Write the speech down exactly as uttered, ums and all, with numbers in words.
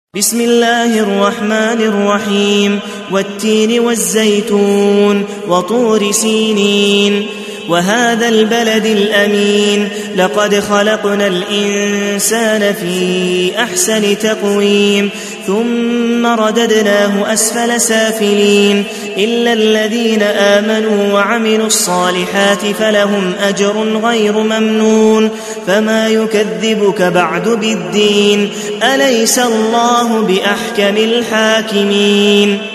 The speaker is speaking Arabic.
بسم الله الرحمن الرحيم والتين والزيتون وطور سينين وهذا البلد الأمين لقد خلقنا الإنسان في أحسن تقويم ثم رددناه أسفل سافلين إلا الذين آمنوا وعملوا الصالحات فلهم أجر غير ممنون فما يكذبك بعد بالدين أليس الله بأحكم الحاكمين